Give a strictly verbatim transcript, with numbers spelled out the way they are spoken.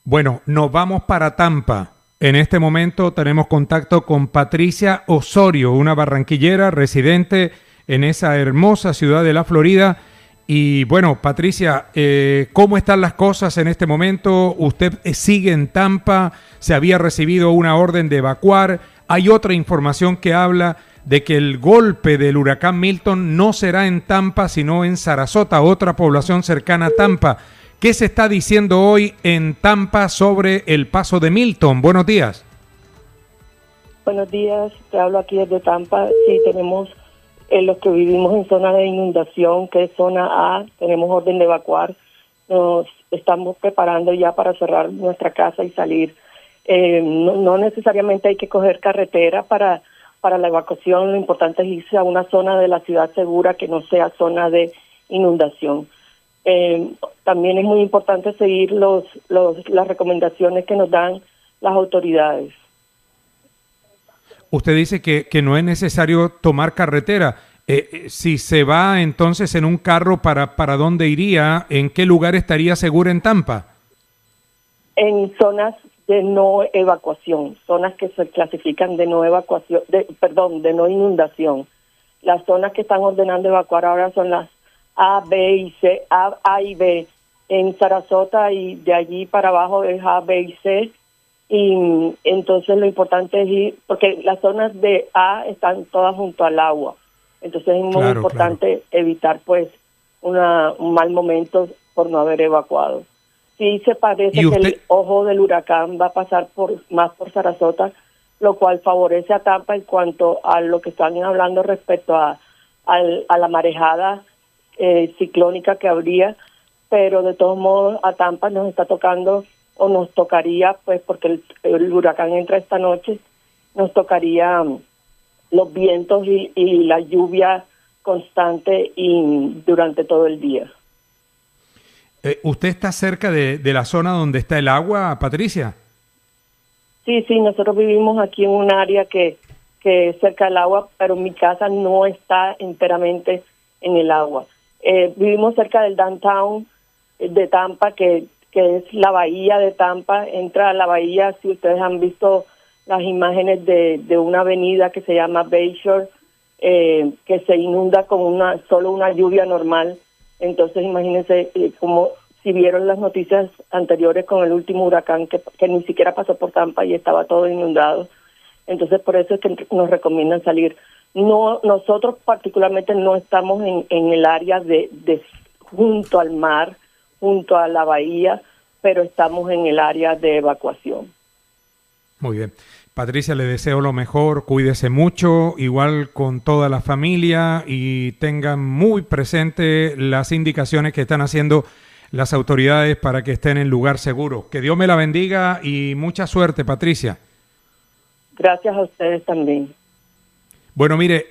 Bueno, nos vamos para Tampa. En este momento tenemos contacto con Patricia Osorio, una barranquillera residente en esa hermosa ciudad de la Florida. Y bueno, Patricia, eh, ¿cómo están las cosas en este momento? ¿Usted sigue en Tampa? ¿Se había recibido una orden de evacuar? Hay otra información que habla de que el golpe del huracán Milton no será en Tampa, sino en Sarasota, otra población cercana a Tampa. ¿Qué se está diciendo hoy en Tampa sobre el paso de Milton? Buenos días. Buenos días, te hablo aquí desde Tampa. Sí, tenemos eh, los que vivimos en zona de inundación, que es zona A, tenemos orden de evacuar. Nos estamos preparando ya para cerrar nuestra casa y salir. Eh, no, no necesariamente hay que coger carretera para, para la evacuación. Lo importante es irse a una zona de la ciudad segura que no sea zona de inundación. Eh, también es muy importante seguir los, los las recomendaciones que nos dan las autoridades. Usted dice que, que no es necesario tomar carretera. Eh, si se va entonces en un carro, ¿para, para dónde iría? ¿En qué lugar estaría seguro en Tampa? En zonas de no evacuación, zonas que se clasifican de no evacuación, de, perdón, de no inundación. Las zonas que están ordenando evacuar ahora son las A, B y C, A, A y B. En Sarasota y de allí para abajo es A, B y C. Y entonces lo importante es ir, porque las zonas de A están todas junto al agua. Entonces es muy claro, importante claro. evitar pues una, un mal momento por no haber evacuado. Sí se parece que el ojo del huracán va a pasar por más por Sarasota, lo cual favorece a Tampa en cuanto a lo que están hablando respecto a, a, a la marejada Eh, ciclónica que habría, pero de todos modos a Tampa nos está tocando o nos tocaría, pues porque el, el huracán entra esta noche, nos tocaría um, los vientos y, y la lluvia constante y durante todo el día. Eh, ¿Usted está cerca de, de la zona donde está el agua, Patricia? Sí, sí, nosotros vivimos aquí en un área que, que es cerca del agua, pero mi casa no está enteramente en el agua. Eh, vivimos cerca del downtown de Tampa, que, que es la bahía de Tampa. Entra a la bahía, si ustedes han visto las imágenes de, de una avenida que se llama Bayshore, eh, que se inunda con una solo una lluvia normal. Entonces imagínense eh, como si vieron las noticias anteriores con el último huracán que, que ni siquiera pasó por Tampa y estaba todo inundado. Entonces por eso es que nos recomiendan salir. No, nosotros particularmente no estamos en, en el área de, de junto al mar, junto a la bahía, pero estamos en el área de evacuación. Muy bien. Patricia, le deseo lo mejor, cuídese mucho, igual con toda la familia, y tengan muy presente las indicaciones que están haciendo las autoridades para que estén en lugar seguro. Que Dios me la bendiga y mucha suerte, Patricia. Gracias a ustedes también. Bueno, mire,